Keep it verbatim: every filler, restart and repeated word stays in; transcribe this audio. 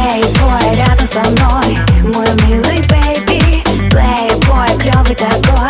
Плейбой рядом со мной, мой милый бэйби. Плейбой клёвый такой.